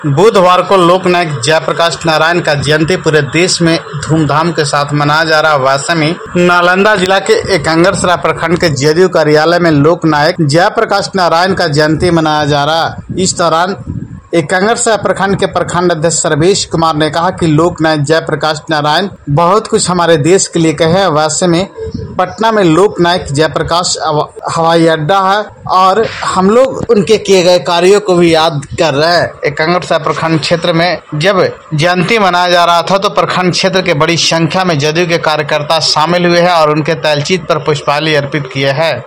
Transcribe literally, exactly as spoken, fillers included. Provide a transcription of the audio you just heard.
बुधवार को लोकनायक जयप्रकाश नारायण का जयंती पूरे देश में धूमधाम के साथ मनाया जा रहा। वैसे में नालंदा जिला के एकंगरसराय प्रखंड के जदयू कार्यालय में लोकनायक जयप्रकाश नारायण का जयंती मनाया जा रहा। इस दौरान एकंगरसराय प्रखंड के प्रखंड अध्यक्ष सर्वेश कुमार ने कहा कि लोकनायक जयप्रकाश नारायण बहुत कुछ हमारे देश के लिए कहे। वैसे में पटना में लोकनायक जयप्रकाश हवाई अड्डा है और हम लोग उनके किए गए कार्यों को भी याद कर रहे हैं। एकंगरसराय प्रखंड क्षेत्र में जब जयंती मनाया जा रहा था तो प्रखंड क्षेत्र के बड़ी संख्या में जदयू के कार्यकर्ता शामिल हुए हैं और उनके तैलचित्र पर पुष्पांजलि अर्पित किए हैं।